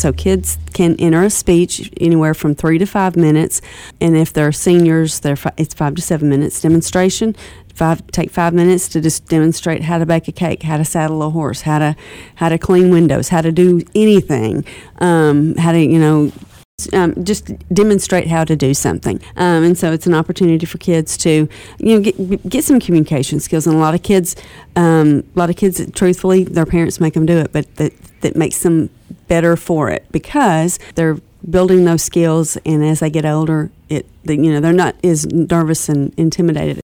So kids can enter a speech anywhere from 3 to 5 minutes, and if they're seniors, it's 5 to 7 minutes. Demonstration, take 5 minutes to just demonstrate how to bake a cake, how to saddle a horse, how to clean windows, how to do anything, how to just demonstrate how to do something, and so it's an opportunity for kids to get some communication skills. And a lot of kids, truthfully, their parents make them do it, but that makes them better for it because they're building those skills. And as they get older, they're not as nervous and intimidated